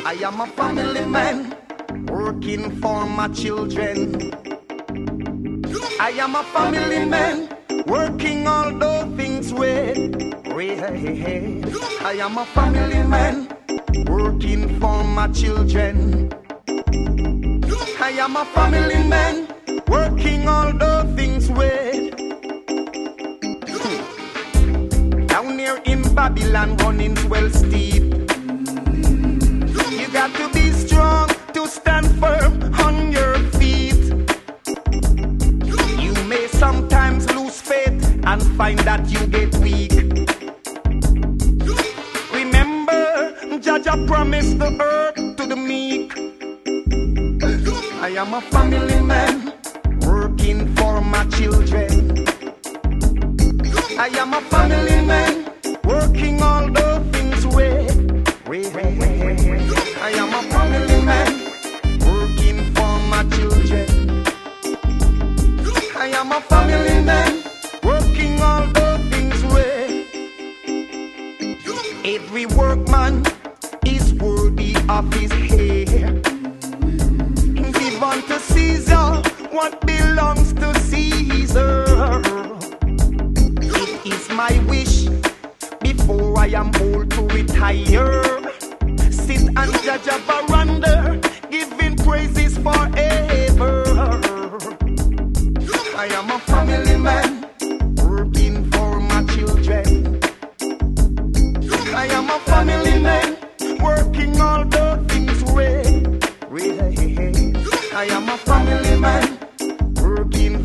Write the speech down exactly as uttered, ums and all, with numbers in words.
I am a family man, working for my children. I am a family man, working all those things with. I am a family man, working for my children. I am a family man, working all those things with. Down here in Babylon, running's well steep. You got to be strong to stand firm on your feet. You may sometimes lose faith and find that you get weak. Remember, Jaja promised the earth to the meek. I am a family man, working for my children. I am a family man, working all the things with. I am a family man, working for my children. I am a family man, working all the things with. Every workman is worthy of his hair. Give unto Caesar what belongs to Caesar. It is my wish before I am old to retire. Sit and judge a veranda, giving praises forever. I am a family man, working for my children. I am a family man, working all the things with. I am a family man, working